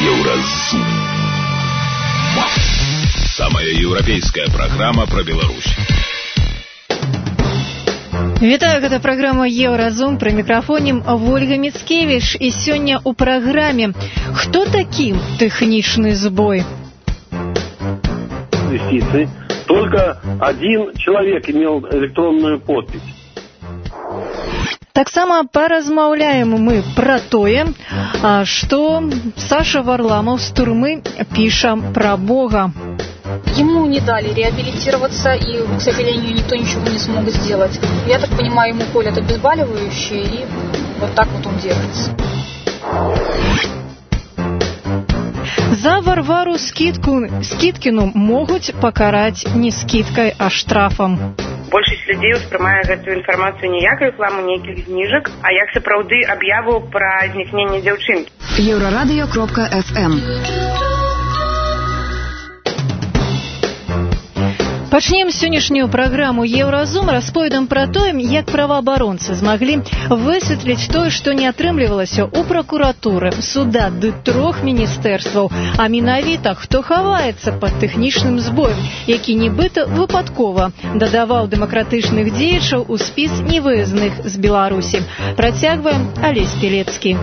Еўразум. Самая европейская программа про Беларусь. Вітаю, гэта праграма «Еўразум», пры мікрафоне Ольга Мицкевич. І сёння ў праграме «Хто такі тэхнічны збой?» Юстиции. Только один человек имел электронную подпись. Таксама паразмаўляем мы пра тое, што Саша Варламов з турмы піша пра Бога. Ему не дали реабилитироваться, и, к сожалению, никто ничего не смог сделать. Я так понимаю, ему колят обезболивающие, и вот так вот он держится. За Варвару Скіткіну могуць пакараць не скідкай, а штрафам. Большасць людзей успрымае гэтую інфармацыю не як рэкламу нейкіх зніжак, а як сапраўды аб'яву пра знікненне дзяўчынкі. Еўрарадыё.фм. Пачнем сённяшнюю праграму «Еўразум» расповедам пра тое, як праваабаронцы змаглі высветліць тое, што не атрымлівалася ў пракуратуры, суда ды 3 міністэрстваў, а менавіта хто хаваецца пад тэхнічным збоем, які нібыта выпадкова дадаваў дэмакратычных дзеячаў у спіс невыязных з Беларусі. Працягваем Алесь Пелецкі.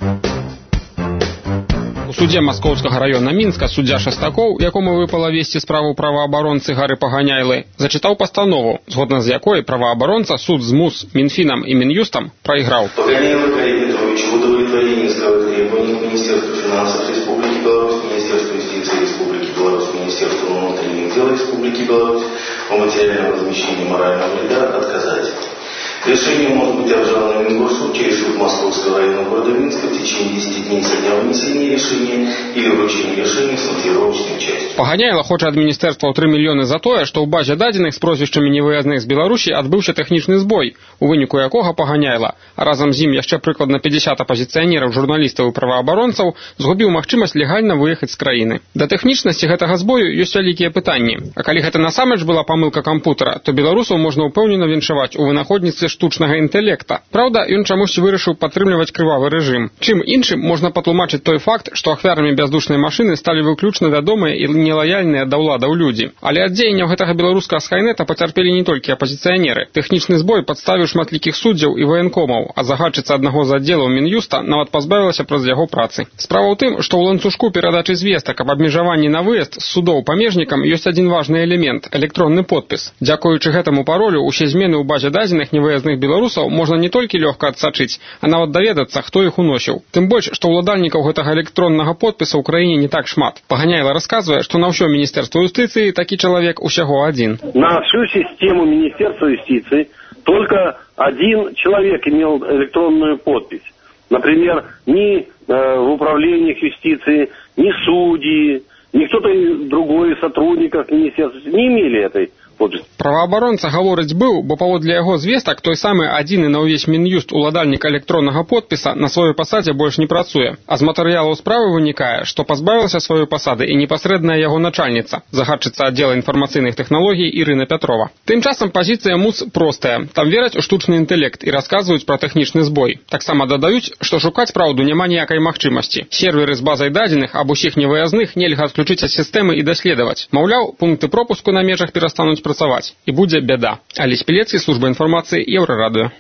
У суде Маскоўскага раёна Мінска суддзя Шастакоў, якому выпала весці справу праваабаронцы Гары Паганяйлы, зачытаў пастанову, згодна з якой праваабаронца суд з МУС, Мінфінам і Мін'юстам прайграў. Паганяйлы Карі Петрович в удовлетворении исковых требований к Министерству финансов Республики Беларусь, Министерству юстиции Республики Беларусь, Министерству внутренних дел Республики Беларусь о материальном возмещении морального вреда отказать. Решение может быть обжаловано в Мингорсуд через суд Московского района города Минска в течение 10 дней со дня вынесения решения или вручения решения с мотивировочной частью. Паганяйла хоча ад міністэрства 3 мільёны за тое, што ў базе дадзеных з прозвішчамі невыязных з Беларусі адбыўся тэхнічны збой, у выніку якога Паганяйла, а разам з ім яшчэ прыкладна 50 апазіцыянераў, журналістаў і праваабаронцаў згубіў магчымасць легальна выехаць з краіны. Да тэхнічнасці гэтага збою ёсць вялікія пытанні. А калі гэта насамрэч была памылка кампутара, то беларусаў можна ўпэўнена віншаваць у вынаходніцтве штучнага інтэлекта. Праўда, ён чамусьці вырашыў падтрымліваць крывавы рэжым. Чым іншым можна патлумачыць той факт, што ахвярамі бяздушнай машыны сталі выключна вядомыя і нелаяльныя да ўладаў людзі. Але ад дзеянняў гэтага беларускага скайнета пацярпелі не толькі апазіцыянеры. Тэхнічны збой падставіў шматлікіх суддзяў і ваенкомаў, а загадчыца аднаго з аддзелаў Мін'юста нават пазбавілася праз яго працы. Справа ў тым, што ў ланцужку перадачы звестак аб абмежаванні на выезд з судоў памежнікам ёсць адзін важны элемент – электронны подпіс. Дзякуючы гэтаму паролю усе змены ў базе дадзеных невыязных беларусаў можна не толькі лёгка адсачыць, а нават даведацца, хто іх уносіў. Тым больш, што ўладальнікаў гэтага электроннага подпіса ў краіне не так шмат. Паганяйла расказвае, што на ўсё міністэрства юстыцыі такі чалавек усяго адзин. На всю систему Министерства юстиции только один человек имел электронную подпись. Например, ни в управлениях юстиции, ни судьи, ни кто-то другой из сотрудников министерства не имели этой подписи. Праваабаронца гаворыць быў, бо паводле яго звестак той самы адзіны на ўвесь Мін'юст уладальнік электроннага подпіса на сваёй пасадзе больш не працуе. А з матэрыялаў справы вынікае, што пазбавілася сваёй пасады і непасрэдная яго начальніца, загадчыца аддзела інфармацыйных тэхналогій Ірына Пятрова. Тым часам пазіцыя МУС простая. Там вераць у штучны інтэлект і расказваюць пра тэхнічны збой. Таксама дадаюць, што шукаць праўду няма ніякай магчымасці. Серверы з базай дадзеных аб усіх невыязных нельга адключыць ад сістэмы і даследаваць. Маўляў, пункты пропуску на межах перастануць працаваць. І будзе бяда. Алесь Пелецкі, служба інфармацыі, Еўрарадыё.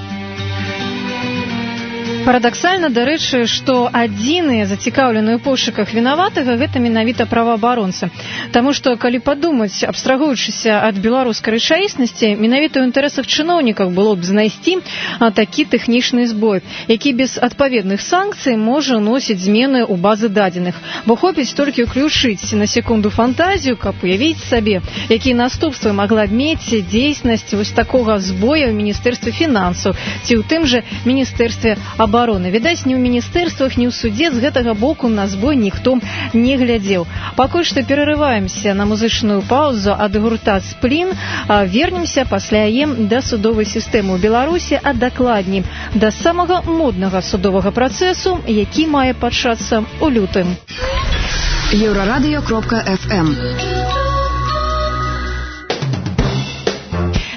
Парадаксальна, дарэчы, што адзіныя зацікаўленыя ў пошуках вінаватага гэта менавіта праваабаронцы. Таму што, калі падумаць, абстрагуючыся ад беларускай рэчаіснасці, менавіта ў інтарэсах чыноўнікаў было б знайсці такі тэхнічны збой, які без адпаведных санкцый можа носіць змены ў базы дадзеных. Бо хопіць толькі ўключыць на секунду фантазію, каб уявіць сабе, якія наступствы магла б мець дзейснасць вось такога збоя ў Міністэрстве фінансаў ці ў тым жа Міністэрстве абароны. Відаць, ні ў міністэрствах, ні ў судзе з гэтага боку на збой ніхто не глядзеў. Пакуль што перарываемся на музычную паузу ад гурта «Сплін», вернемся пасля яе да судовай сістэмы ў Беларусі, а дакладней да самага моднага судовага працэсу, які мае пачацца ў лютым. Еўрарадыё.фм.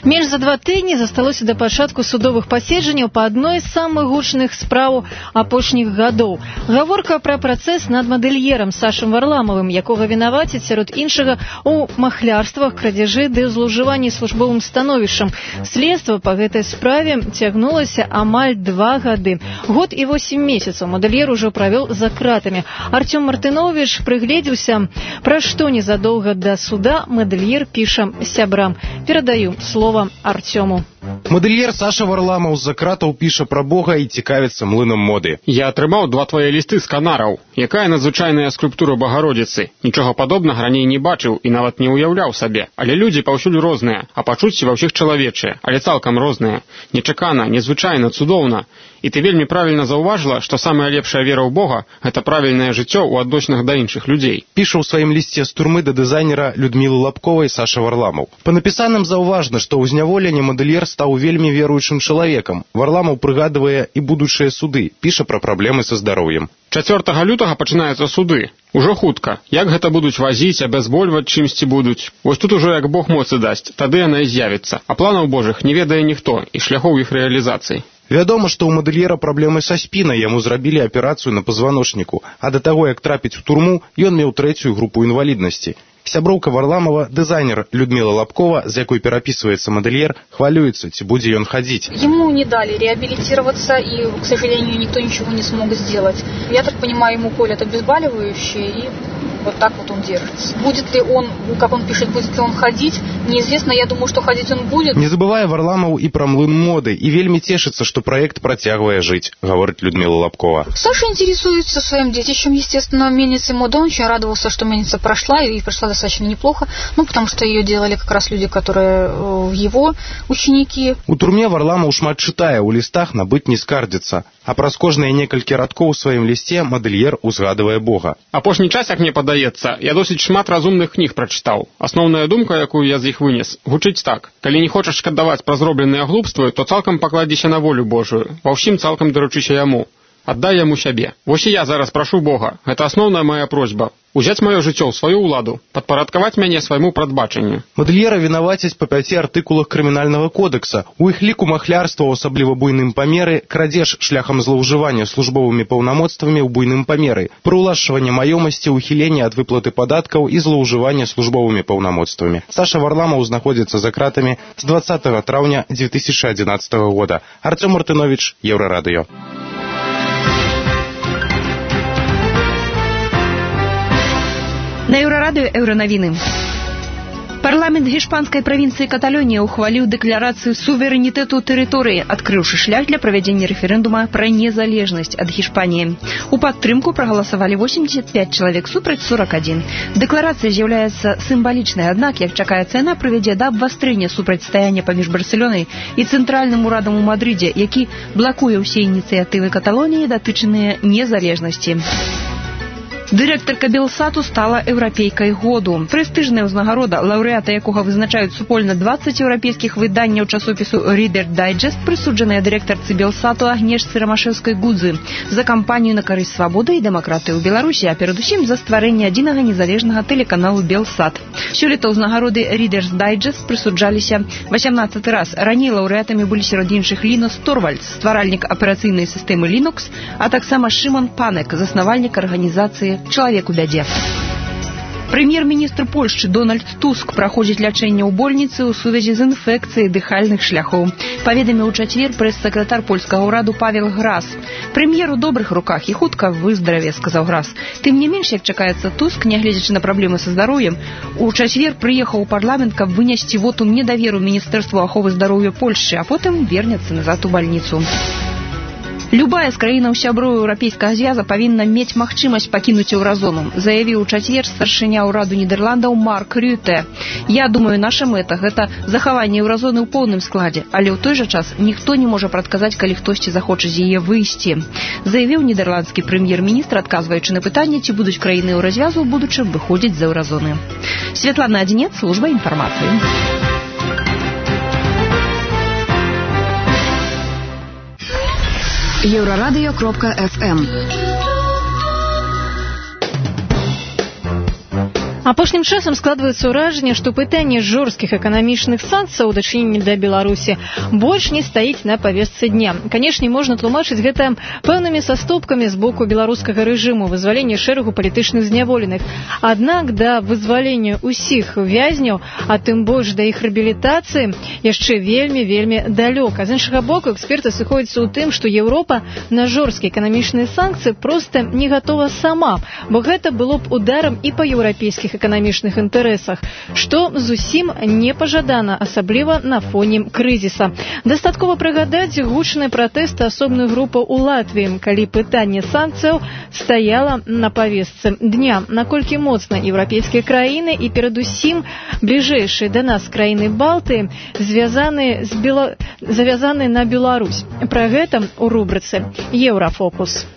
Менш за 2 тыдні засталося да пачатку судовых паседжанняў па адной з самых гучных спраў апошніх гадоў. Гаворка пра працэс над мадэльерам Сашам Варламовым, якога вінавацяць сярод іншага у махлярствах, крадзяжы ды злоўжыванні службовым становішчам. Следства па гэтай справе цягнулася амаль 2 гады. Год і 8 месяцаў мадэльер ужо правёў за кратамі. Артём Мартынович прыгледзеўся, пра што незадоўга да суда мадэльер піша сябрам. Перадаю слово Артему. Мадэльер Саша Варламов з-за кратаў піша пра Бога і цікавіцца млынам моды. Я атрымаў 2 твае лісты з канараў. Якая надзвычайная скульптура Багародзіцы. Нічога падобнага раней не бачыў і нават не ўяўляў сабе. Але людзі паўсюль розныя, а пачуцці ва ўсіх чалавечыя, але цалкам розныя. Нечакана, незвычайна, цудоўна. І ты вельмі правільна заўважыла, што самая лепшая вера ў Бога – гэта правільнае жыццё ў адносінах да іншых людзей. Піша ў сваім лісце з турмы да дызайнера Людмілы Лапковай Саша Варламов. Па напісаным заўважна, што ў зняволенні мадэльер стаў вельмі веруючым чалавекам. Варламов прыгадвае і будучыя суды, піша пра праблемы са здароўем. 4 лютага пачынаюцца суды. Ужо хутка. Як гэта будуць вазіць, абязбольваць чымсьці будуць. Вось тут ужо як Бог моцы дасць, тады яна і з'явіцца. А планаў Божых не ведае ніхто і шляхоў іх рэалізацыі. Вядома, што ў мадэльера праблемы са спінай, яму зрабілі аперацыю на пазваночніку, а да таго, як трапіць у турму, ён меў 3-ю групу інваліднасці. Сяброўка Варламова, дызайнер Людмила Лапкова, з якой перапісваецца мадэльер, хвалюецца, ці будзе ён хадзіць. Ему не дали реабилитироваться, и, к сожалению, никто ничего не смог сделать. Я так понимаю, ему колят обезболивающие, и вот так вот он держится. Будет ли он, как он пишет, будет ли он ходить, неизвестно. Я думаю, что ходить он будет. Не забывая Варламов и про млын моды, и вельми тешится, что проект протягивая жить, говорит Людмила Лапкова. Саша интересуется своим детищем, естественно, мельницей моды. Он очень радовался, что мельница прошла, и прошла достаточно неплохо, потому что ее делали как раз люди, которые его ученики. У турме Варламов шмат чытае, у листах набыць не скардзіцца. А праз кожныя некалькі радкоў у сваім лісце мадэльер узгадывае Бога. Апошні час, як мне падаецца, я досыць шмат разумных кніг прачытаў. Асноўная думка, якую я з іх вынес, гучыць так. Калі не хочаш шкадаваць пра зробленыя глупствы, то цалкам пакладзіся на волю Божую. Ва ўсім цалкам даручыся яму. Аддай яму сябе. Вось і я зараз прашу Бога. Гэта асноўная моя просьба. Узяць маё жыццё ў сваю ўладу, падпарадкаваць мяне свайму прадбачанню. Мадэльера вінавацяць па 5 артыкулах крымінальнага кодекса. У іх ліку махлярства ў асабліва буйным памеры, крадзеж шляхам злоўжывання службовымі паўнамоцтвамі ў буйным памеры, прыўлашчванне маёмасці, ухіленне ад выплаты падаткаў і злоўжывання службовымі паўнамоцтвамі. Саша Варламов знаходзіцца за кратамі з 20 траўня 2011 года. Артём Мартынович, Еўрарадыё. На Еўрарадыё Еўранавіны. Парламент гішпанскай правінцыі Каталонія ухваліў дэкларацыю суверэнітэту тэрыторыі, адкрыўшы шлях для правядзення рэферэндума пра незалежнасць ад Гішпаніі. У падтрымку прагаласавалі 85 чалавек супраць 41. Дэкларацыя з'яўляецца сімвалічнай, аднак, як чакаецца, яна прывядзе да абвастрэння супрацьстаяння паміж Барселонай і цэнтральным урадам у Мадрыдзе, які блакуе ўсе ініцыятывы Каталоніі, датычаныя незалежнасці. Дырэктарка Белсату стала еўрапейкай году. Прэстыжная ўзнагарода, лаўрэата якога вызначаюць супольна 20 еўрапейскіх выданняў часопісу Reader Digest, прысуджаная дырэктарцы Белсату Агнешцы Рамашэўскай-Гудзы за кампанію на карысць свабоды і дэмакратыі ў Беларусі, а перадусім за стварэнне адзінага незалежнага тэлеканалу Белсат. Сёлета ўзнагароды Reader Digest прысуджаліся 18 раз. Раней лаўрэатамі былі сярод іншых Лінус Торвальдс, стваральнік аперацыйнай сістэмы Linux, а таксама Шымон Панек, заснавальнік арганізацыі «Чалавек у бядзе». Прэм'ер-міністр Польшчы Дональд Туск праходзіць лячэнне ў больніцы ў сувязі з інфекцыяй дыхальных шляхоў. Паведаміў у чацвер прэс-сакратар польскага ўраду Павел Грас. Прэм'ер у добрых руках і хутка выздараве, сказаў Грас. Тым не менш, як чакаецца, Туск, нягледзячы на праблемы са здароўем, у чацвер прыехаў у парламент, каб вынесці вотум недаверу Міністэрству аховы здароўя Польшчы, а потым вернецца назад у бальніцу. Любая з краінаў сяброў Еўрапейскага звяза павінна мець магчымасць пакінуць еўразону, заявіў у чацвер старшыня ўраду Нідерландаў Марк Рюте. Я думаю, наша мэта – гэта захаванне еўразоны ў поўным складзе, але ў той жа час ніхто не можа прадказаць, калі хтосьці захоча з яе выйсці, заявіў нідерландскі прэм'ер-міністр, адказваючы на пытанне, ці будуць краіны еўразвязу ў будучым выходзіць з еўразоны. Святлана Адзінец, служба інфармацыі. Еврорадио.FM. Апошнім часам складваецца ўражанне, што пытанне жорсткіх эканамічных санкцыяў у дачыненні да Беларусі больш не стаіць на павестцы дня. Канешне, можна тлумачыць гэта пэўнымі саступкамі з боку беларускага рэжыму, вызвалення шэрагу палітычных зняволеных. Аднак да вызвалення ўсіх вязняў, а тым больш да іх рэабілітацыі, яшчэ вельмі далёка. З іншага боку, эксперты сыходзяцца ў тым, што Еўропа на жорсткія эканамічныя санкцыі проста не гатова сама, бо гэта было б ударам і па еўрапейскіх эканамічных інтарэсах, што зусім не пажадана, асабліва на фоне крызіса. Дастаткова прыгадаць гучныя пратэсты асобных групаў у Латвіі, калі пытанне санкцыяў стаяла на павестцы дня. Наколькі моцна еўрапейскія краіны і перадусім бліжэйшыя да нас краіны Балтыі завязаны на Беларусь. Пра гэта ў рубрыцы «Еўрафокус».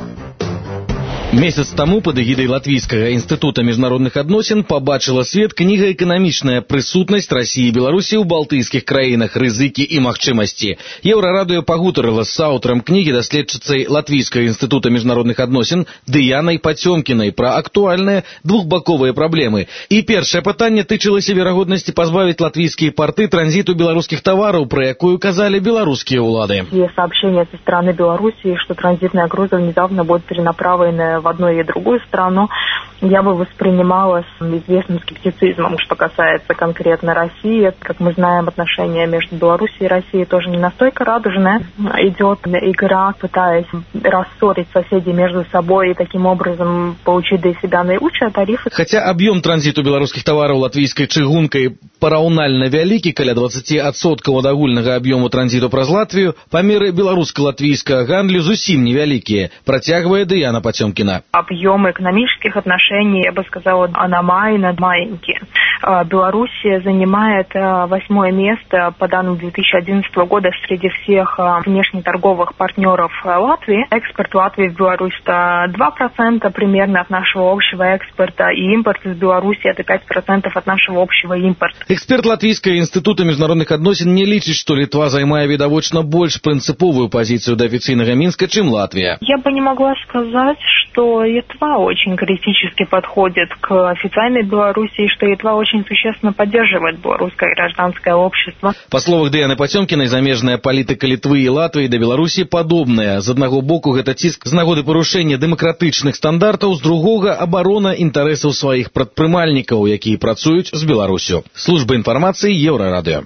Месяц таму пад эгідай Латвійскага інстытута міжнародных адносін пабачыла свет кніга «Эканамічная прысутнасць Расіі і Беларусі ў балтыйскіх краінах. Рызыкі і магчымасці». Еўрарадыё пагутарыла з аўтарам кнігі, даследчыцай Латвійскага інстытута міжнародных адносін Дыянай Пацёмкінай пра актуальныя двухбаковыя праблемы. І першае пытанне тычылася верагоднасці пазбавіць латвійскія порты транзіту беларускіх тавараў, пра якую казалі беларускія ўлады. Есть сообщения со стороны Беларуси, что транзитные грузы внезапно будут перенаправлены в одну и другую страну, я бы воспринимала с известным скептицизмом. Что касается конкретно России, как мы знаем, отношения между Беларусью и Россией тоже не настолько радужные. Идет игра, пытаясь рассорить соседей между собой и таким образом получить для себя наилучшие тарифы. Хотя объем транзиту беларускіх тавараў латвійскай чыгункай параўнальна вялікі, каля 20% ад агульнага аб'ёму транзіту праз Латвію, памеры беларуска-латвійскага гандлю зусім невялікія, працягвае Дыяна Пацёмкіна. Объемы экономических отношений, я бы сказала, аномально маленькие. Белоруссия занимает 8-е место по данным 2011 года среди всех внешнеторговых партнеров Латвии. Экспорт Латвии в Беларусь – это 2% примерно от нашего общего экспорта, и импорт из Беларуси – это 5% от нашего общего импорта. Эксперт Латвійскага інстытута міжнародных адносін не лічыць, што Літва займае відавочна больш прынцыповую пазіцыю да афіцыйнага Мінска, чым Латвія. Я бы не могла сказать, что Литва очень критически подходит к официальной Белоруссии, что Литва очень существенно поддерживает белорусское гражданское общество. Па словах Дыяны Пацёмкінай, замежная палітыка Літвы і Латвіі да Беларусі падобная. З аднаго боку гэта ціск з нагоды парушэння дэмакратычных стандартаў, з другога абарона інтарэсаў сваіх прадпрымальнікаў, якія працуюць з Беларусю. Служба інфармацыі Еўрарадыё.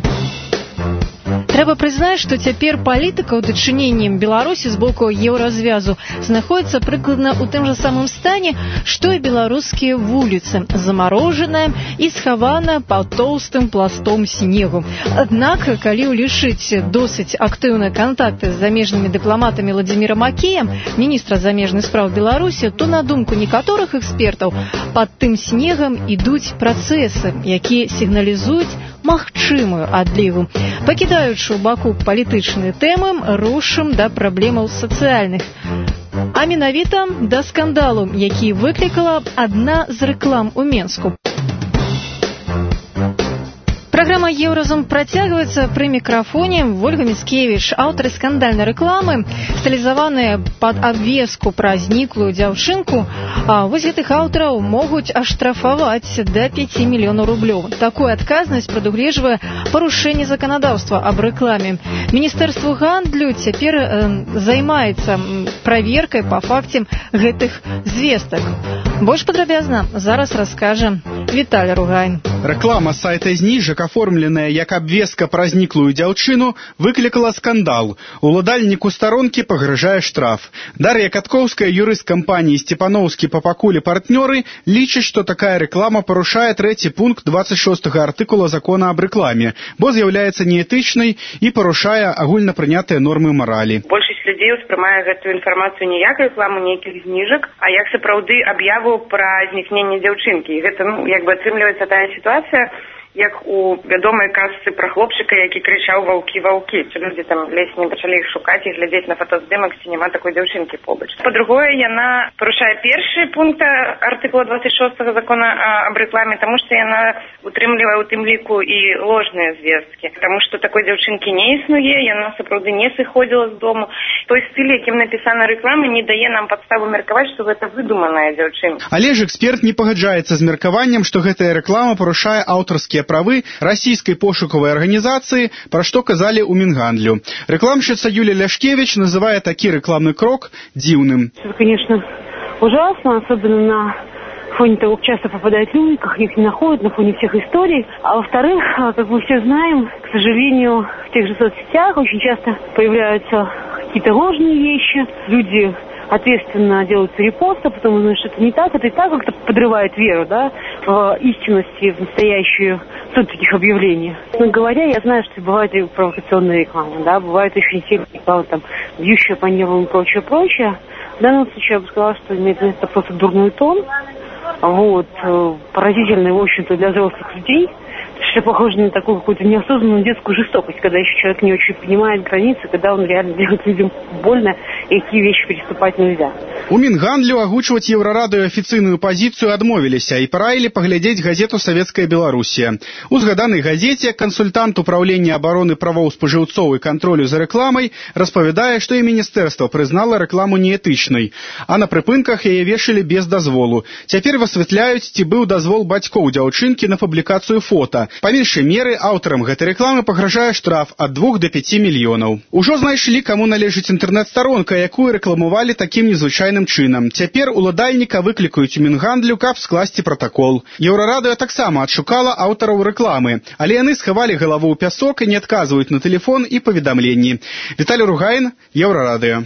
Трэба прызнаць, што цяпер палітыка ў дачыненні Беларусі з боку еўразвязу знаходзіцца прыкладна ў тым жа самым стане, што і беларускія вуліцы, замарожаная і схаваная пад тоўстым пластом снегу. Аднак, калі ўлічыць досыць актыўныя кантакты з замежнымі дыпламатамі Владзімірам Макеем, міністра замежных спраў Беларусі, то на думку некаторых экспертаў, пад тым снегам ідуць працэсы, якія сігналізуюць магчымую адлігу. Пакідаючы ў баку палітычныя тэмы, рушым да праблемаў сацыяльных. А менавіта да скандалу, які выклікала адна з рэклам у Менску. Программа «Евразум» працягваецца пры мікрафоне. Ольга Міцкевіч, аўтары скандальнай рэкламы, стылізаваныя пад абвеску пра зніклую дзяўчынку. Вось гэтых аўтараў могуць аштрафаваць да 5 мільёнаў рублёў. Такую адказнасць прадугледжвае парушэнне заканадаўства аб рэкламе. Міністэрства гандлю цяпер займаецца праверкай па факце гэтых звестак. Больш падрабязна зараз раскажа Віталій Ругайн. Рэклама сайта зніжак, аформленая як абвестка пра зніклую дзяўчыну, выклікала скандал. Уладальніку старонкі пагражае штраф. Дар'я Каткоўская, юрыст кампаніі «Степановскі Папакулі партнёры», лічыць, што такая рэклама парушае 3 пункт 26 артыкула закона аб рэкламе, бо з'яўляецца неэтычнай і парушае агульнапрынятыя нормы маралі. Большасць людзей успрымае гэтую інфармацыю не як рэкламу нейкіх зніжак, а як сапраўды аб'яву пра знікненне дзяўчынкі. І гэта, атрымліваецца тая сітуацыя, як у вядомай казцы пра хлопчыка, які крычаў «Ваўкі, ваўкі». Людзі там ледзь не пачалі іх шукаць і глядзець на фотаздымак, ці няма такой дзяўчынкі побач. Па-другое, яна парушае першы пункт артыкула 26 закона аб рэкламе, таму што яна утрымлівае у тым ліку і ложныя звесткі. Таму што такой дзяўчынкі не існуе, яна сапраўды не сыходзіла з дому. Той стыль, якім напісана рэклама, не дае нам падставу меркаваць, што гэта выдуманая дзяўчынка. Але ж эксперт не пагаджаецца з меркаваннем, што гэтая рэклама парушае аўтарскія правы расійскай пошукавай арганізацыі, пра што казалі ў Мінгандлю. Рекламщица Юлия Ляшкевич называет такой рекламный крок дивным. Это, конечно, ужасно, особенно на фоне того, как часто попадают люди, как их не находят, на фоне всех историй. А во-вторых, как мы все знаем, к сожалению, в тех же соцсетях очень часто появляются какие-то ложные вещи. Люди ответственно делают репосты, потом узнают, что это не так, это и так как-то подрывает веру, да, в истинность и в настоящую суть таких объявлений. Но говоря, я знаю, что бывает и провокационная реклама, да, бывает очень сильная реклама, там, бьющая по небу и прочее. В данном случае я бы сказала, что имеет место просто дурной тон, вот, поразительный, в общем-то, для взрослых людей, что похоже на такую какую-то неосознанную детскую жестокость, когда еще человек не очень понимает границы, когда он реально делает людям больно, и какие вещи переступать нельзя. У Мінгандлю агучваць Еўрарадыё афіцыйную пазіцыю адмовіліся і параілі паглядзець газету «Савецкая Беларусія». У згаданай газеце кансультант управлення абароны правоў спажыўцоў і кантролю за рэкламай распавядае, што і міністэрства прызнала рэкламу неэтычнай, а на прыпынках яе вешалі без дазволу. Цяпер высвятляюць, ці быў дазвол бацькоў дзяўчынкі на публікацыю фота. Па меншай меры аўтарам гэтай рэкламы пагражае штраф ад 2 до 5 мільёнаў. Ужо знайшлі, каму належыць інтэрнэт-старонка, якую рэкламавалі такім незвычайным чынам. Цяпер уладальніка выклікаюць у Мінгандлю, каб скласці протакол. Еўрарадыё таксама адшукала аўтараў рэкламы, але яны схавалі галаву ў пясок і не адказваюць на тэлефон і паведамленні. Віталій Ругайн, Еўрарадыё.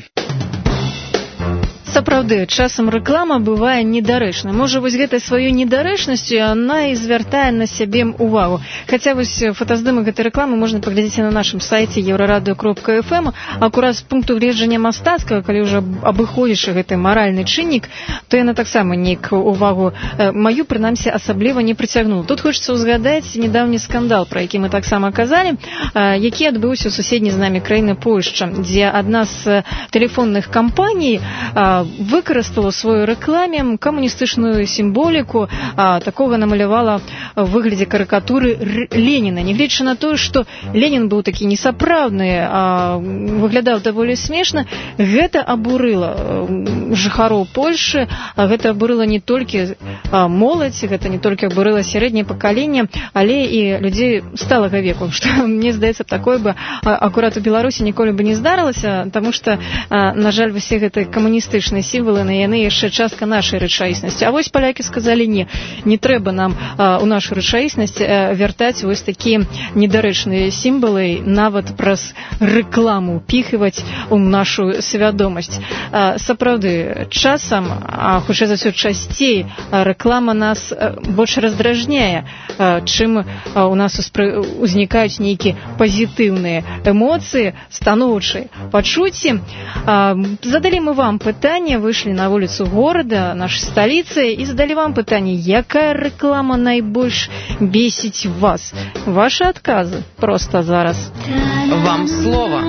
Сапраўды, часам рэклама бывае недарэчна. Можа, вось гэтай сваёй недарэчнасцю яна і звяртае на сябе ўвагу. Хаця вось фотаздымак гэтай рэкламы можна паглядзець на нашым сайце euraradio.fm. Акурат з пункту гледжання мастацкага, калі ўжо абыходзіш гэты маральны чыннік, то яна таксама нейк увагу маю, прынамсі, асабліва не прыцягнула. Тут хочацца ўзгадаць недаўні скандал, пра які мы таксама казалі, які адбыўся ў суседняй з намі краіны Польшча, дзе адна з тэлефонных кампаній выкарыстала ў сваёй рэкламе камуністычную сімволіку, такога намалявала ў выглядзе карыкатуры Леніна. Нягледзячы на тое, што Ленін быў такі несапраўдны, выглядаў даволі смешна, гэта абурыла жыхароў Польшы, гэта абурыла не толькі моладзь, гэта не толькі абурыла сярэдняе пакаленне, але і людзей сталага веку, што, мне здаецца, такое бы акурат у Беларусі ніколі бы не здарылася, таму што, на жаль, усе гэтыя камуністычныя сімвалы, яны яшчэ частка нашай рэчаіснасці. А вось палякі сказалі не трэба нам у нашу рэчаіснасць вяртаць вось такія недарэчныя сімвалы, нават праз рэкламу піхваць у нашу свядомасць. Сапраўды, часам, а хутчэй за ўсё часцей, рэклама нас больш раздражняе, чым у нас узнікаюць нейкія пазітыўныя эмоцыі, станоўчыя пачуцці. Задалі мы вам пытанне, вышли на улицу города, нашей столицы, и задали вам пытание, якая реклама наибольш бесить вас? Ваши отказы просто зараз. Вам слово.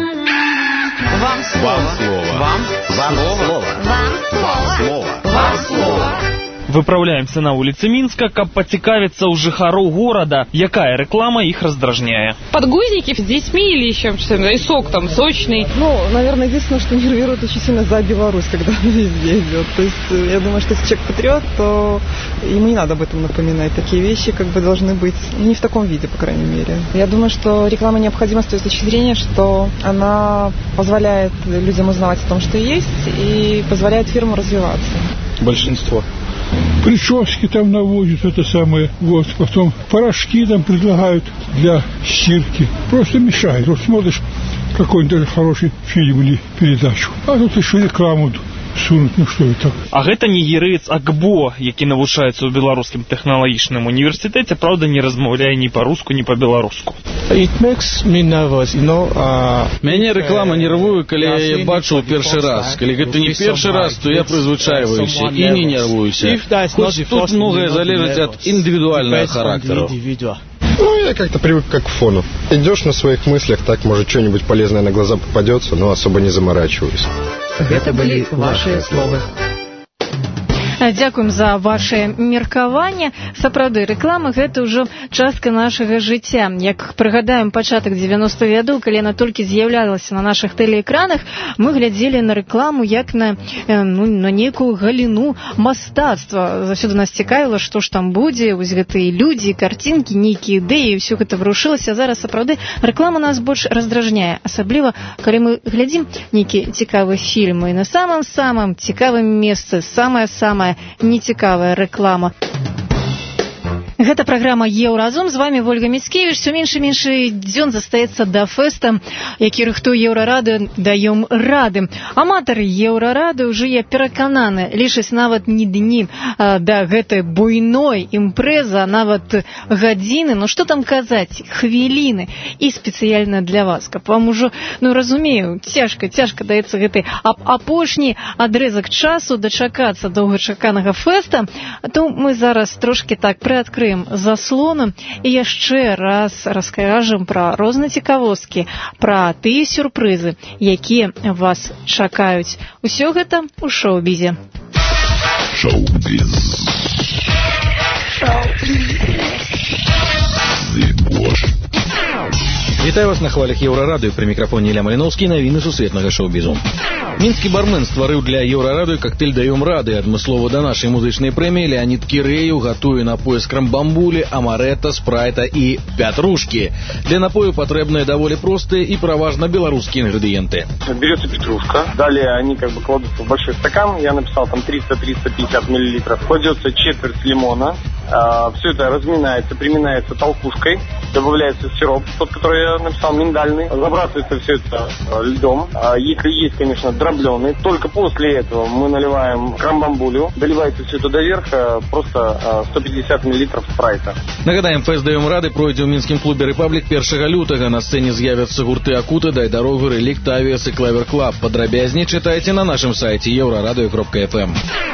Вам слово. Вам слово. Вам слово. Вам слово. Выпраўляемся на улице Минска, каб поцікавіцца у жыхароў города, якая реклама их раздражняе. Подгузники с детьми или еще что-то, и сок там сочный. Ну, наверное, единственное, что нервирует очень сильно за Беларусь, когда она везде идет. То есть, я думаю, что если человек патриот, то ему не надо об этом напоминать. Такие вещи как бы должны быть не в таком виде, по крайней мере. Я думаю, что реклама необходима с той точки зрения, что она позволяет людям узнавать о том, что есть, и позволяет фирму развиваться. Большинство. Прически там наводят, это самое, вот, потом порошки там предлагают для стирки. Просто мешает. Вот смотришь какой-нибудь хороший фильм или передачу, а тут еще рекламу сунуть, ну что это? А гэта нігерыец Акбо, які навучаецца ў беларускім тэхналагічным універсітэце, правда, не размаўляе ні па-руску, ні па-беларуску. Мяне рэклама нервуе, калі я яе бачу ў першы раз. Калі гэта не першы раз, то я прызвычайваюся і не нервуюся. Хоць тут многае залежыць ад індывідуальнага характару. Ну, я как-то привык как к фону. Идешь на своих мыслях, так, может, что-нибудь полезное на глаза попадется, но особо не заморачиваюсь. Это были ваши словы. Дзякуем за ваше меркаванне. Сапраўды, рэклама гэта ўжо частка нашага жыцця. Як прыгадаем пачатак 90-х гадоў, калі яна толькі з'яўлялася на нашых тэлеэкранах, мы глядзелі на рэкламу як на нейкую галіну мастацтва. Заўсёды нас цікавіла, што ж там будзе, вось гэтыя людзі, карцінкі, нейкія ідэі, ўсё гэта варушылася. Зараз сапраўды рэклама нас больш раздражняе, асабліва калі мы глядзім нейкі цікавы фільм, і на самым цікавым месцы самая нецікавая рэклама. Гэта праграма «Еўразум». З вами Вольга Міцкевіч. Все менш і менш дзён застаецца да фэста, які рыхтуе Еўрарады, даём рады. Аматары Еўрарады ўжо, я перакананы, лічаць нават не дні да гэтай буйной імпрэзы, а нават гадзіны, ну што там казаць, хвіліны. І спецыяльна для вас, каб вам ужо, разумею, цяжка даецца гэты апошні адрэзак часу дачакацца доўгачаканага фэста, то мы зараз трошкі так прыадкрыем заслону і яшчэ раз раскажам пра розныя цікавосткі, пра тыя сюрпрызы, якія вас чакаюць. Усё гэта ў шоу-бізе. Шоу-біз. Вітаю вас на хвалях Еўрарадыё, пры мікрафоне Ілля Маліноўскі, навіны сусветнага шоу-бізу. Мінскі бармен стварыў для Еўрарадыё коктейль «Даём рады». Адмыслова да нашай музычнай прэміі Леонид Кірэю гатуе напоі з крамбамбулі, амарэта, спрайта і пятрушкі. Для напою патрэбныя даволі простыя і пераважна беларускія ингредиенты. Берется петрушка, далее они кладутся в большой стакан, я написал там 300-350 миллилитров, кладется четверть лимона, все это разминается, приминается толкушкой, добавляется сироп, тот, который я написал, миндальный, забрасывается все это льдом, если есть, конечно, дробленый, только после этого мы наливаем крамбамбулю, доливается все это до верха, просто 150 миллилитров спрайта. Нагадаем, фэст «Даём рады» пройдзе ў мінскім клубе «Рэпаблік» 1 лютага. На сцэне з'явяцца гурты «Акута», «Дай дарогу», «Реликт», «Авиас» і «Клавер Клаб». Падрабязней чытайце на нашым сайце еўрарадыё.фм.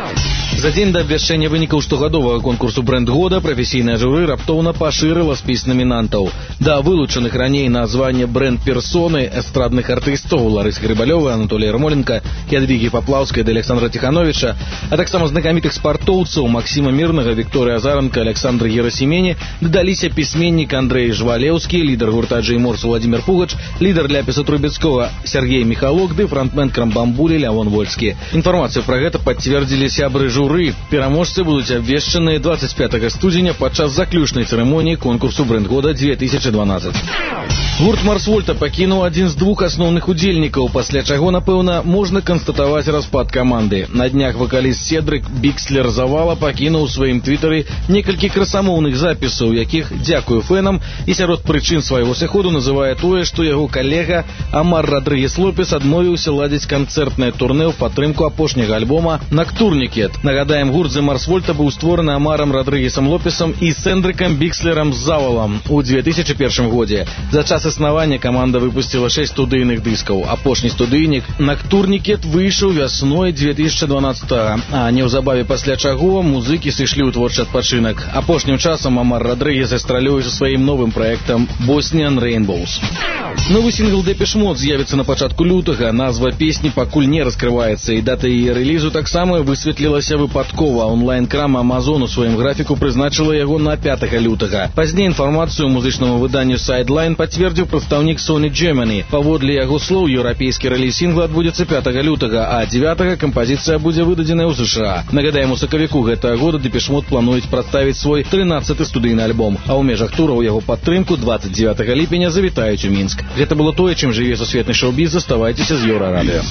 За дзень да абвяшчэння вынікаў штогадовага конкурсу «Брэнд года» прафесійнае журы раптоўна пашырыла спіс намінантаў. Да вылучаных раней на званне «Брэнд персоны» эстрадных артыстаў Ларысы Грыбалёвай, Анатолія Ярмоленка, Ядвігі Паплаўскай да Александра Тихановича, а таксама знакамітых спартоўцаў Максіма Мірнага, Вікторыя Азаранка, Александр Герасімені дадаліся пісьменнік Андрэй Жвалеўскі, лідар гурта «Джей Морс» Владимир Пугач, лідар ляпіса Трубецкого Сергей Михалок ды фронтмен крамбамбулі Лявон Вольскі. Інфармацыю пра гэта пацвердзілі сябры журы. Пераможцы будуць абвешчаныя 25 студзеня падчас заключнай цырымоніі конкурсу «Брэнд года» 2012. Гурт «Марс Вольта» пакінуў адзін з двух асноўных удзельнікаў, пасля чаго, напэўна, можна канстатаваць распад каманды. На днях вакаліст Седрык Бікслер Завала пакінуў у сваім твітары некалькі красамоўных запісаў, якіх дзякую фэнам, і сярод прычын свайго сыходу называе тое, што яго калега Амар Родригес Лопес адмовіўся ладзіць канцэртнае турнэ ў падтрымку апошняга альбома «Ноктурникет». Нагадаем, гурт «The Mars Volta» быў створаны Амаром Родригесом Лопесом і Сэндрыкам Бікслерам Завалам у 2001 годзе. За час існавання каманда выпусціла 6 студыйных дыскаў. Апошні студыйнік «Ноктурникет» выйшаў вясной 2012-го, а неўзабаве пасля чаго музыкі сышлі ў творчы адпачынак. Апошнім часам Амар Родригес гастралюе са сваім новым праектам «Bosnian Rainbows». Новы сінгл «Депеш Мод» з'явіцца на пачатку лютага. Назва песні пакуль не раскрываецца, і дата яе рэлізу таксама высветлілася выпадкова. Онлайн-крама Amazon у сваім графіку прызначыла яго на 5 лютага. Пазней інфармацыю музычнаму выданню Sideline пацвердзіў прадстаўнік Sony Germany. Паводле яго слоў, еўрапейскі рэліз сінгла адбудзецца 5 лютага, а 9 кампазіцыя будзе выдадзеная ў США. Нагадаем, у сакавіку гэтага года Депеш Мод плануюць прадставіць свой 13-ы студыйны альбом, а ў межах тура ў яго падтрымку 29 ліпеня завітаюць у Мінск. Гэта было тое, чым жыве сусветны шоу-біз. Заставайцеся з Еўрарадыё.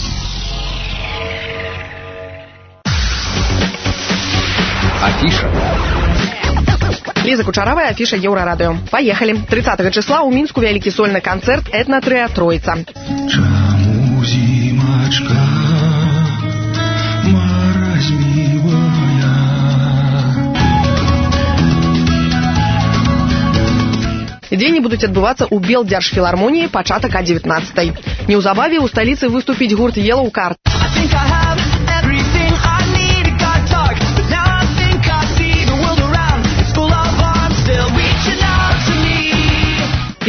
Афиша. Лиза Кучаровая, афиша Еўрарадыё. Поехали. 30 числа у Мінску вялікі сольны канцэрт «Этна-трыа Троица». Чаму зімачка маразмівая? Дзені будуць адбывацца ў Белдзяржфілармоніі, пачатак о 19-й. Неўзабаве ў сталіцы выступіць гурт Yellow Card.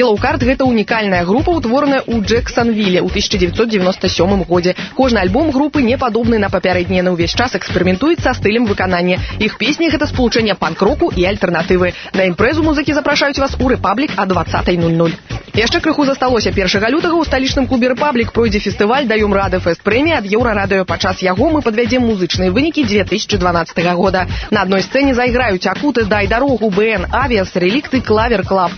Yellowcard гэта унікальная група, утвораная ў Джэксанвіле ў 1997 годзе. Кожны альбом групы не падобны на папярэднія, на ўвесь час эксперыментуюць са стылем выканання. Іх песні гэта спалучэнне панк-року і альтэрнатывы. На імпрэзу музыкі запрашаюць вас у Рэпаблік о 20:00. Яшчэ крыху засталося. 1 лютага ў сталічным клубе Рэпаблік пройдзе фестываль «Даём рады» фэст-прэмія ад Еўрарадыё. Падчас яго мы падвядзем музычныя вынікі 2012 года. На адной сцэне зайграюць Акуты, Дай дарогу, БН, Авиас, Реликты, Клавер Клаб.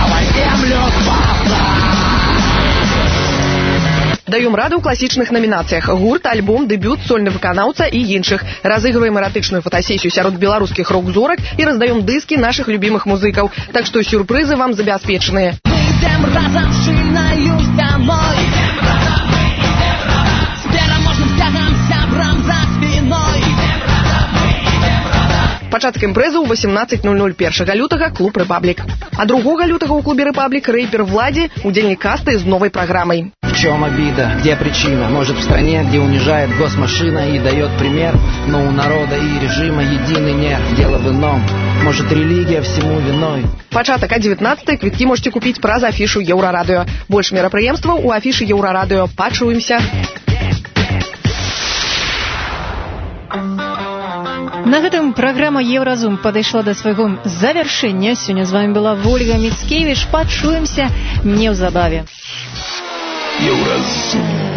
Даём рады ў класічных намінацыях: гурт, альбом, дэбют, сольны выканаўца і іншых. Разыгрываем эратычную фотасесію сярод беларускіх рок-зорак і раздаём дыскі нашых любімых музыкаў. Так што сюрпрызы вам забяспечаныя. Идем разом шильною домой. С переможным стягом сябрам за спиной. Пачатак імпрэзы ў 18:00 1 лютага клуб Рэпаблік. А 2 лютага ў клубе Рэпаблік рэйпер Владі, удзельнік касты з новай праграмай. В чем обида? Где причина? Может, в стране, где унижает госмашина и дает пример, но у народа и режима единый нерв. Дело в ином. Может, религия всему виной. Пачатак о 19:00. Квіткі можете купіць праз афішу Еўрарадыё. Больш мерапрыемстваў у афішы Еўрарадыё. Пачуемся. На гэтым праграма «Еўразум» падышла да свайго завяршэння. Сёння з вами была Ольга Міцкевіч. Пачуемся неўзабаве. Еўразум.